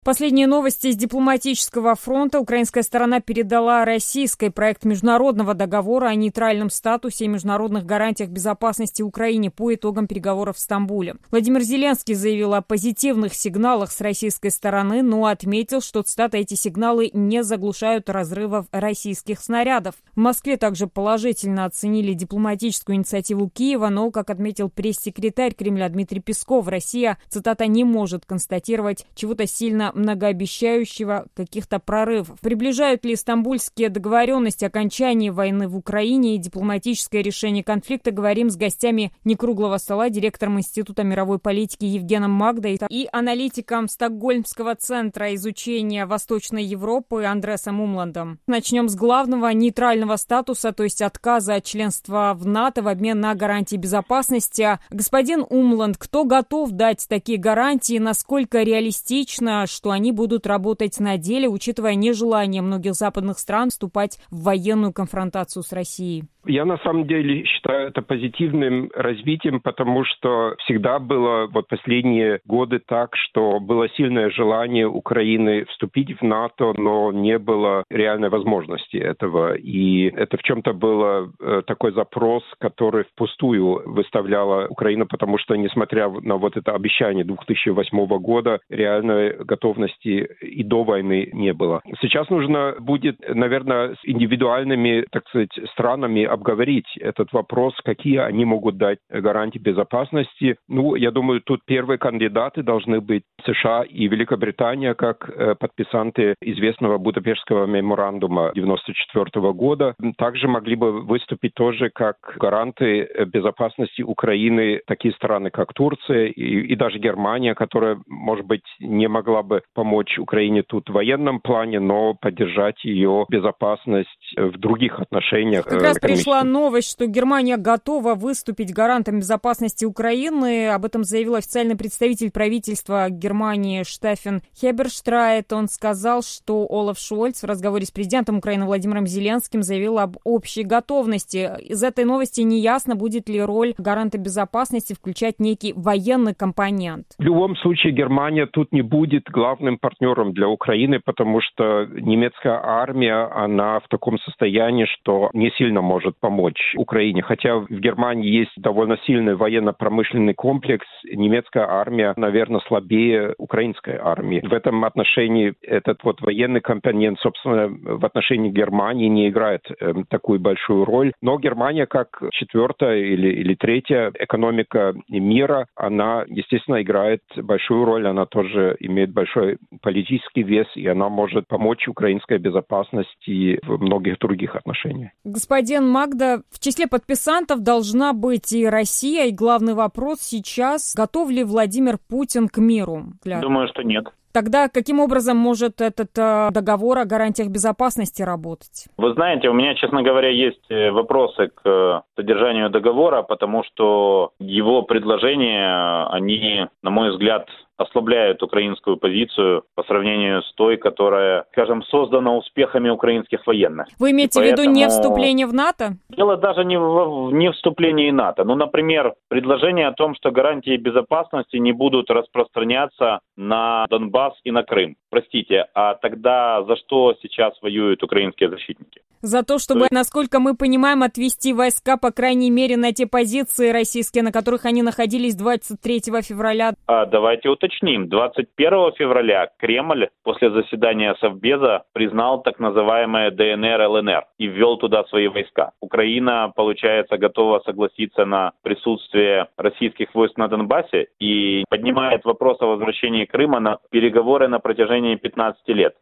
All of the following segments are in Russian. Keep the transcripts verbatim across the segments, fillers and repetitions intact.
Последние новости с дипломатического фронта. Украинская сторона передала российской проект международного договора о нейтральном статусе и международных гарантиях безопасности Украине по итогам переговоров в Стамбуле. Владимир Зеленский заявил о позитивных сигналах с российской стороны, но отметил, что, цитата, эти сигналы не заглушают разрывов российских снарядов. В Москве также положительно оценили дипломатическую инициативу Киева, но, как отметил пресс-секретарь Кремля Дмитрий Песков, Россия, цитата, не может констатировать чего-то сильно многообещающего, каких-то прорывов. Приближают ли стамбульские договоренности окончания войны в Украине и дипломатическое решение конфликта, говорим с гостями некруглого стола, директором Института мировой политики Евгеном Магдой и аналитиком Стокгольмского центра изучения Восточной Европы Андреасом Умландом. Начнем с главного: нейтрального статуса, то есть отказа от членства в НАТО в обмен на гарантии безопасности. Господин Умланд, кто готов дать такие гарантии, насколько реалистично, что они будут работать на деле, учитывая нежелание многих западных стран вступать в военную конфронтацию с Россией? Я на самом деле считаю это позитивным развитием, потому что всегда было вот последние годы так, что было сильное желание Украины вступить в НАТО, но не было реальной возможности этого. И это в чем-то был такой запрос, который впустую выставляла Украина, потому что, несмотря на вот это обещание две тысячи восьмого года, реальной готовности и до войны не было. Сейчас нужно будет, наверное, с индивидуальными, так сказать, странами обговорить этот вопрос, какие они могут дать гарантии безопасности. Ну, я думаю, тут первые кандидаты должны быть США и Великобритания, как э, подписанты известного Будапештского меморандума девяносто четвёртого года. Также могли бы выступить тоже как гаранты безопасности Украины такие страны, как Турция и, и даже Германия, которая, может быть, не могла бы помочь Украине тут в военном плане, но поддержать ее безопасность в других отношениях. Как раз пришла новость, что Германия готова выступить гарантом безопасности Украины. Об этом заявил официальный представитель правительства Германии Штефан Хеберштрайт. Он сказал, что Олаф Шольц в разговоре с президентом Украины Владимиром Зеленским заявил об общей готовности. Из этой новости неясно, будет ли роль гаранта безопасности включать некий военный компонент. В любом случае Германия тут не будет главным партнером для Украины, потому что немецкая армия, она в таком состоянии, что не сильно может помочь Украине. Хотя в Германии есть довольно сильный военно-промышленный комплекс, немецкая армия, наверное, слабее украинской армии. В этом отношении этот вот военный компонент, собственно, в отношении Германии не играет э, такую большую роль. Но Германия, как четвертая или, или третья экономика мира, она, естественно, играет большую роль. Она тоже имеет большой политический вес, и она может помочь украинской безопасности в многих других отношениях. Господин Магда, в числе подписантов должна быть и Россия, и главный вопрос сейчас: готов ли Владимир Путин к миру? Думаю, что нет. Тогда каким образом может этот э, договор о гарантиях безопасности работать? Вы знаете, у меня, честно говоря, есть вопросы к содержанию договора, потому что его предложения, они, на мой взгляд, ослабляют украинскую позицию по сравнению с той, которая, скажем, создана успехами украинских военных. Вы имеете в виду не вступление в НАТО? Дело даже не в не вступлении в НАТО. Ну, например, предложение о том, что гарантии безопасности не будут распространяться на Донбасс и на Крым. Простите, а тогда за что сейчас воюют украинские защитники? За то, чтобы, то есть... насколько мы понимаем, отвести войска, по крайней мере, на те позиции российские, на которых они находились двадцать третьего февраля. А давайте уточним. двадцать первого февраля Кремль после заседания Совбеза признал так называемое Дэ Эн Эр Эл Эн Эр и ввел туда свои войска. Украина, получается, готова согласиться на присутствие российских войск на Донбассе и поднимает вопрос о возвращении Крыма на переговоры на протяжении пятнадцати лет.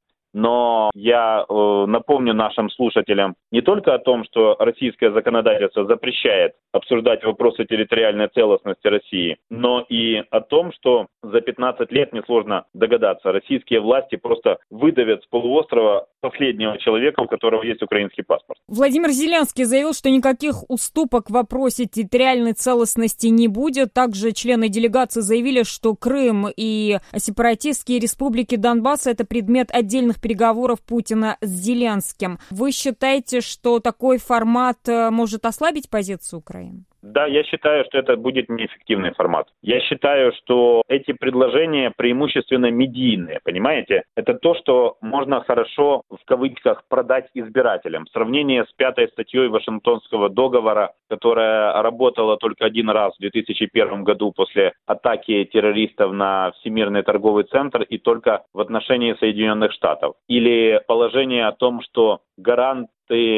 Но я э, напомню нашим слушателям не только о том, что российское законодательство запрещает обсуждать вопросы территориальной целостности России, но и о том, что за пятнадцать лет, несложно догадаться, российские власти просто выдавят с полуострова последнего человека, у которого есть украинский паспорт. Владимир Зеленский заявил, что никаких уступок в вопросе территориальной целостности не будет. Также члены делегации заявили, что Крым и сепаратистские республики Донбасса – это предмет отдельных переговоров Путина с Зеленским. Вы считаете, что такой формат может ослабить позицию Украины? Да, я считаю, что это будет неэффективный формат. Я считаю, что эти предложения преимущественно медийные, понимаете? Это то, что можно хорошо, в кавычках, продать избирателям. В сравнении с пятой статьей Вашингтонского договора, которая работала только один раз в две тысячи первом году после атаки террористов на Всемирный торговый центр и только в отношении Соединенных Штатов. Или положение о том, что гарант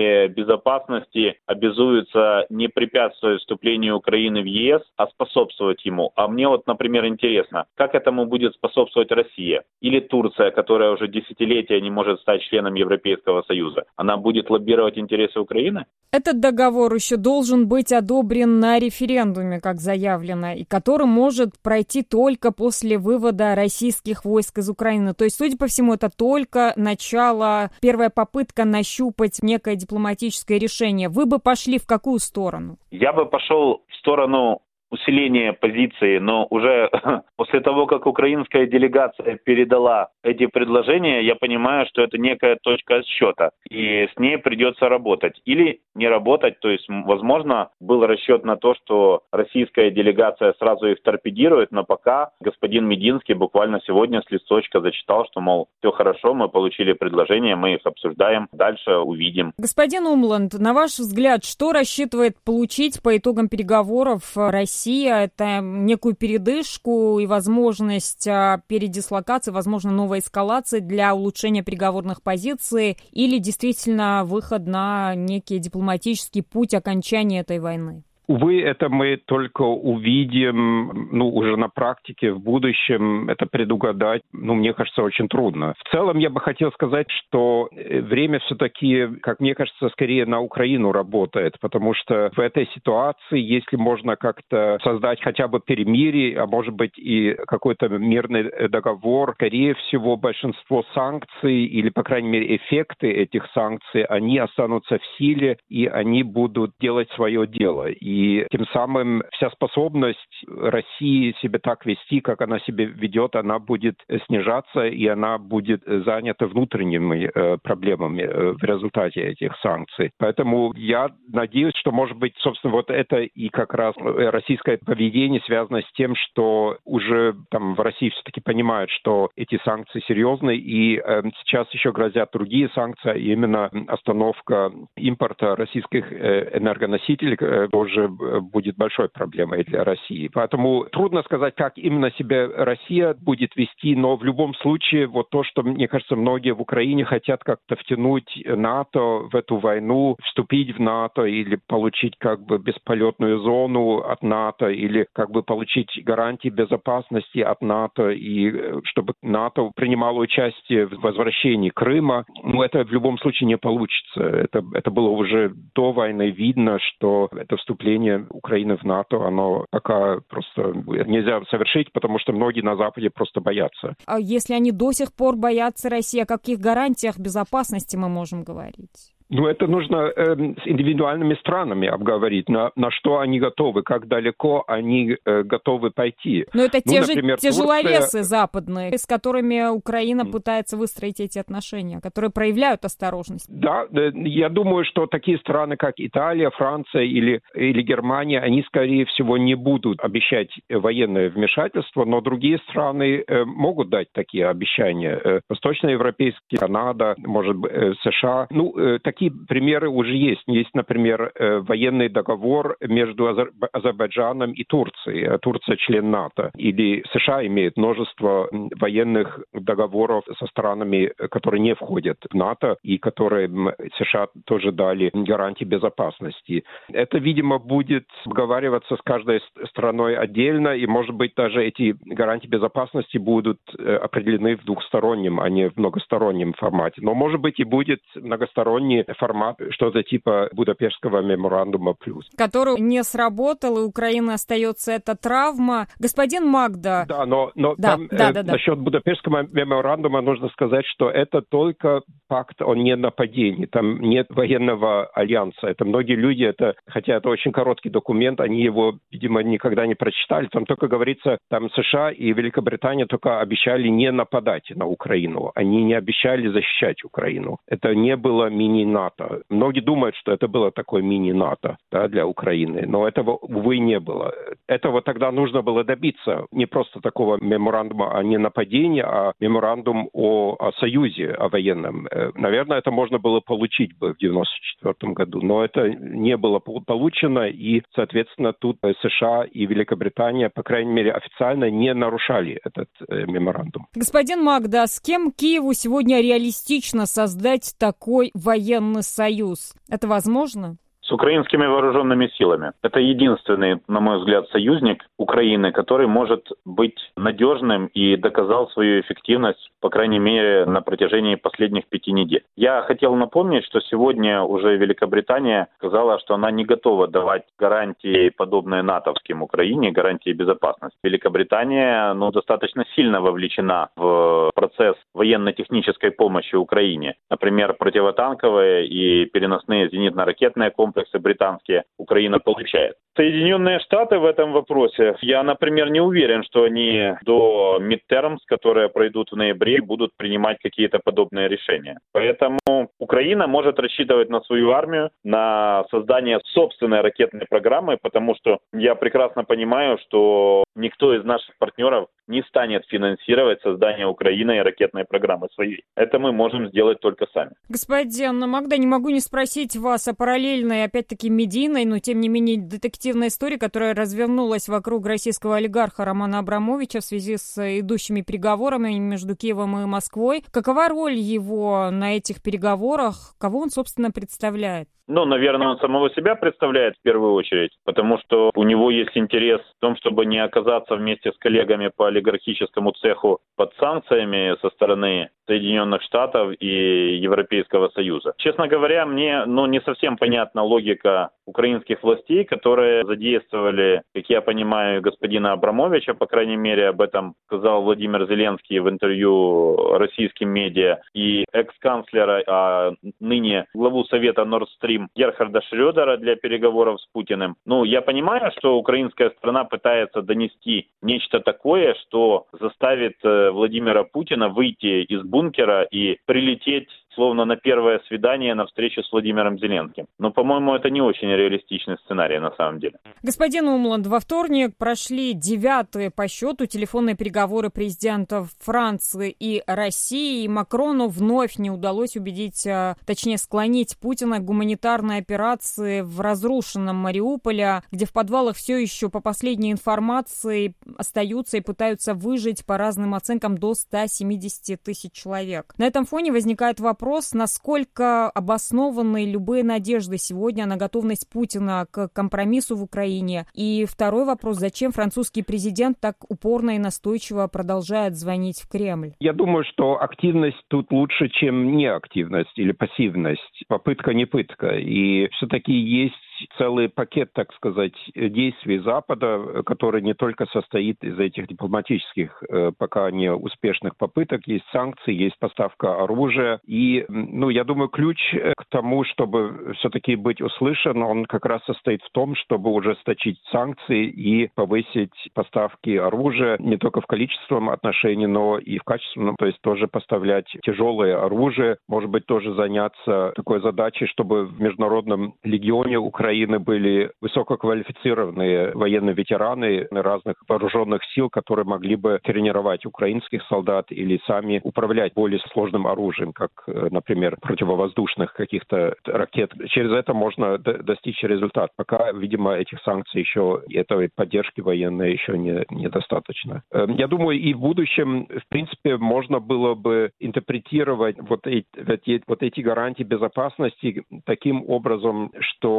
безопасности обязуются не препятствовать вступлению Украины в ЕС, а способствовать ему. А мне вот, например, интересно, как этому будет способствовать Россия или Турция, которая уже десятилетия не может стать членом Европейского Союза? Она будет лоббировать интересы Украины? Этот договор еще должен быть одобрен на референдуме, как заявлено, и который может пройти только после вывода российских войск из Украины. То есть, судя по всему, это только начало, первая попытка нащупать некое дипломатическое решение. Вы бы пошли в какую сторону? Я бы пошел в сторону усиления позиции, но уже после того, как украинская делегация передала эти предложения, я понимаю, что это некая точка отсчета, и с ней придется работать. Или не работать, то есть, возможно, был расчет на то, что российская делегация сразу их торпедирует, но пока господин Мединский буквально сегодня с листочка зачитал, что, мол, все хорошо, мы получили предложения, мы их обсуждаем, дальше увидим. Господин Умланд, на ваш взгляд, что рассчитывает получить по итогам переговоров Россия? Это некую передышку и возможность передислокации, возможно, новой эскалации для улучшения переговорных позиций или действительно выход на некий дипломатический путь окончания этой войны? Увы, это мы только увидим, ну, уже на практике, в будущем. Это предугадать, ну, мне кажется, очень трудно. В целом, я бы хотел сказать, что время все-таки, как мне кажется, скорее на Украину работает, потому что в этой ситуации, если можно как-то создать хотя бы перемирие, а может быть и какой-то мирный договор, скорее всего, большинство санкций, или, по крайней мере, эффекты этих санкций, они останутся в силе, и они будут делать свое дело. И И тем самым вся способность России себя так вести, как она себя ведет, она будет снижаться, и она будет занята внутренними э, проблемами э, в результате этих санкций. Поэтому я надеюсь, что, может быть, собственно, вот это и как раз российское поведение связано с тем, что уже там в России все-таки понимают, что эти санкции серьезны, и э, сейчас еще грозят другие санкции, а именно остановка импорта российских э, энергоносителей, э, тоже будет большой проблемой для России. Поэтому трудно сказать, как именно себя Россия будет вести, но в любом случае вот то, что, мне кажется, многие в Украине хотят как-то втянуть НАТО в эту войну, вступить в НАТО или получить как бы бесполетную зону от НАТО, или как бы получить гарантии безопасности от НАТО, и чтобы НАТО принимало участие в возвращении Крыма, ну это в любом случае не получится. Это, это было уже до войны видно, что это вступление Украины в НАТО, оно пока просто нельзя совершить, потому что многие на Западе просто боятся. А если они до сих пор боятся России, о каких гарантиях безопасности мы можем говорить? Ну, это нужно э, с индивидуальными странами обговорить, на, на что они готовы, как далеко они э, готовы пойти. Но это ну, те например, же тяжеловесы Турция... западные, с которыми Украина пытается выстроить эти отношения, которые проявляют осторожность. Да, я думаю, что такие страны, как Италия, Франция или, или Германия, они, скорее всего, не будут обещать военное вмешательство, но другие страны э, могут дать такие обещания. Э, восточноевропейские, Канада, может быть, э, США. Ну, э, такие Такие примеры уже есть. Есть, например, военный договор между Азер... Азербайджаном и Турцией. Турция член НАТО. Или США имеет множество военных договоров со странами, которые не входят в НАТО, и которые США тоже дали гарантии безопасности. Это, видимо, будет обговариваться с каждой страной отдельно, и, может быть, даже эти гарантии безопасности будут определены в двухстороннем, а не в многостороннем формате. Но, может быть, и будет многосторонний формат, что-то типа Будапештского меморандума плюс. Который не сработал, и Украина остается эта травма. Господин Магда... Да, но, но да, там да, э, да, да. насчет Будапештского меморандума нужно сказать, что это только пакт, он не нападение, там нет военного альянса. Это многие люди, это, хотя это очень короткий документ, они его, видимо, никогда не прочитали. Там только говорится, там США и Великобритания только обещали не нападать на Украину. Они не обещали защищать Украину. Это не было мини-НАТО. Многие думают, что это было такое мини-НАТО, да, для Украины, но этого, увы, не было. Этого тогда нужно было добиться. Не просто такого меморандума о ненападении, а меморандум о, о союзе, о военном. Наверное, это можно было получить бы в девяносто четвёртом году, но это не было получено, и, соответственно, тут США и Великобритания, по крайней мере, официально не нарушали этот э, меморандум. Господин Магда, с кем Киеву сегодня реалистично создать такой военный союз? Это возможно? С украинскими вооруженными силами. Это единственный, на мой взгляд, союзник Украины, который может быть надежным и доказал свою эффективность, по крайней мере, на протяжении последних пяти недель. Я хотел напомнить, что сегодня уже Великобритания сказала, что она не готова давать гарантии, подобные натовским Украине, гарантии безопасности. Великобритания ну, достаточно сильно вовлечена в процесс военно-технической помощи Украине. Например, противотанковые и переносные зенитно-ракетные комплексы британские Украина получает. Соединенные Штаты в этом вопросе, я, например, не уверен, что они до midterms, которые пройдут в ноябре, будут принимать какие-то подобные решения. Поэтому Украина может рассчитывать на свою армию, на создание собственной ракетной программы, потому что я прекрасно понимаю, что никто из наших партнеров не станет финансировать создание Украины ракетной программы своей. Это мы можем сделать только сами. Господин Магда, не могу не спросить вас о параллельной, опять-таки, медийной, но тем не менее детективной истории, которая развернулась вокруг российского олигарха Романа Абрамовича в связи с идущими переговорами между Киевом и Москвой. Какова роль его на этих переговорах? Кого он, собственно, представляет? Ну, наверное, он самого себя представляет в первую очередь, потому что у него есть интерес в том, чтобы не оказаться вместе с коллегами по олигархическому цеху под санкциями со стороны Соединенных Штатов и Европейского Союза. Честно говоря, мне ну, не совсем понятна логика украинских властей, которые задействовали, как я понимаю, господина Абрамовича, по крайней мере, об этом сказал Владимир Зеленский в интервью российским медиа, и экс-канцлера, а ныне главу Совета Nord Stream Герхарда Шрёдера для переговоров с Путиным. Ну, я понимаю, что украинская сторона пытается донести нечто такое, что заставит Владимира Путина выйти из бункера и прилететь словно на первое свидание на встречу с Владимиром Зеленским. Но, по-моему, это не очень реалистичный сценарий на самом деле. Господин Умланд, во вторник прошли девятые по счету телефонные переговоры президентов Франции и России. И Макрону вновь не удалось убедить, точнее склонить Путина к гуманитарной операции в разрушенном Мариуполе, где в подвалах все еще, по последней информации, остаются и пытаются выжить, по разным оценкам, до ста семидесяти тысяч человек. На этом фоне возникает вопрос, Вопрос, насколько обоснованы любые надежды сегодня на готовность Путина к компромиссу в Украине. И второй вопрос, зачем французский президент так упорно и настойчиво продолжает звонить в Кремль? Я думаю, что активность тут лучше, чем неактивность или пассивность. Попытка не пытка. И все-таки есть целый пакет, так сказать, действий Запада, который не только состоит из этих дипломатических, пока не успешных попыток. Есть санкции, есть поставка оружия. И, ну, я думаю, ключ к тому, чтобы все-таки быть услышан, он как раз состоит в том, чтобы ужесточить санкции и повысить поставки оружия не только в количественном отношении, но и в качественном, то есть тоже поставлять тяжелое оружие, может быть, тоже заняться такой задачей, чтобы в Международном легионе Украины были высококвалифицированные военные ветераны разных вооруженных сил, которые могли бы тренировать украинских солдат или сами управлять более сложным оружием, как, например, противовоздушных каких-то ракет. Через это можно д- достичь результат. Пока, видимо, этих санкций еще, этой поддержки военной еще не, недостаточно. Я думаю, и в будущем, в принципе, можно было бы интерпретировать вот эти, вот эти гарантии безопасности таким образом, что те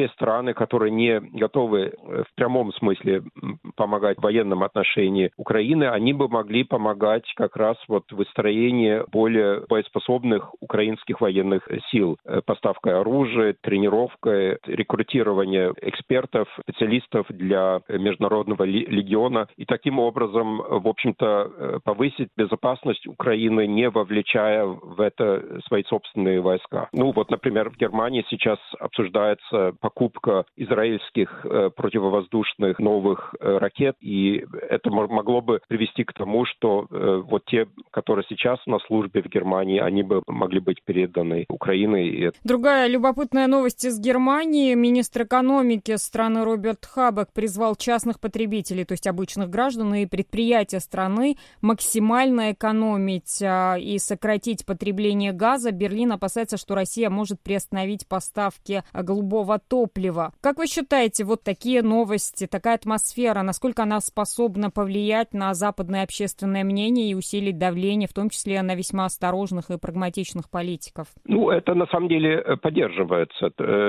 страны, которые не готовы в прямом смысле помогать в военном отношении Украины, они бы могли помогать как раз вот в выстроении более боеспособных украинских военных сил, поставкой оружия, тренировкой, рекрутирование экспертов, специалистов для Международного легиона и таким образом, в общем-то, повысить безопасность Украины, не вовлечая в это свои собственные войска. Ну вот, например, в Германии сейчас обсуждается покупка израильских э, противовоздушных новых э, ракет, и это могло бы привести к тому, что э, вот те, которые сейчас на службе в Германии, они бы могли быть переданы Украине. Другая любопытная новость из Германии. Министр экономики страны Роберт Хабек призвал частных потребителей, то есть обычных граждан и предприятия страны, максимально экономить а, и сократить потребление газа. Берлин опасается, что Россия может приостановить поставки голубого топлива. Как вы считаете, вот такие новости, такая атмосфера, насколько она способна повлиять на западное общественное мнение и усилить давление, в том числе на весьма осторожных и прагматичных политиков? Ну, это на самом деле поддерживается.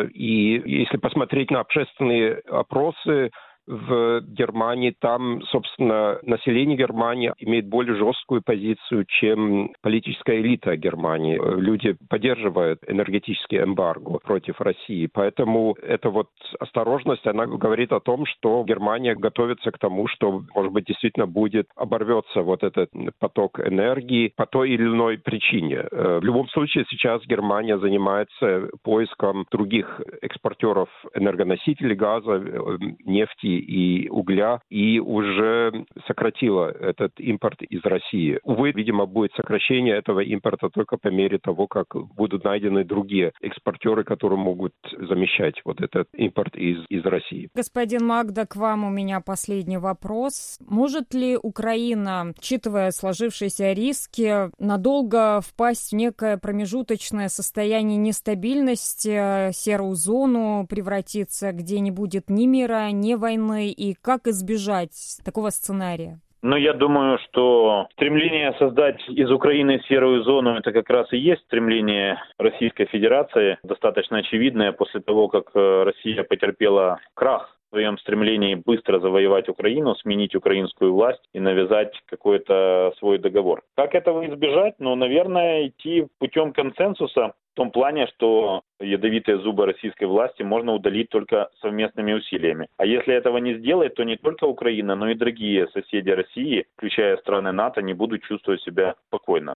И если посмотреть на общественные опросы в Германии, там, собственно, население Германии имеет более жесткую позицию, чем политическая элита Германии. Люди поддерживают энергетический эмбарго против России. Поэтому эта вот осторожность, она говорит о том, что Германия готовится к тому, что, может быть, действительно будет оборвется вот этот поток энергии по той или иной причине. В любом случае, сейчас Германия занимается поиском других экспортеров энергоносителей газа, нефти и угля, и уже сократила этот импорт из России. Увы, видимо, будет сокращение этого импорта только по мере того, как будут найдены другие экспортеры, которые могут замещать вот этот импорт из, из России. Господин Магда, к вам у меня последний вопрос. Может ли Украина, учитывая сложившиеся риски, надолго впасть в некое промежуточное состояние нестабильности, серую зону превратиться, где не будет ни мира, ни войны, и как избежать такого сценария? Ну, я думаю, что стремление создать из Украины серую зону, это как раз и есть стремление Российской Федерации, достаточно очевидное после того, как Россия потерпела крах в своем стремлении быстро завоевать Украину, сменить украинскую власть и навязать какой-то свой договор. Как этого избежать? Ну, наверное, идти путем консенсуса, в том плане, что ядовитые зубы российской власти можно удалить только совместными усилиями. А если этого не сделать, то не только Украина, но и другие соседи России, включая страны НАТО, не будут чувствовать себя спокойно.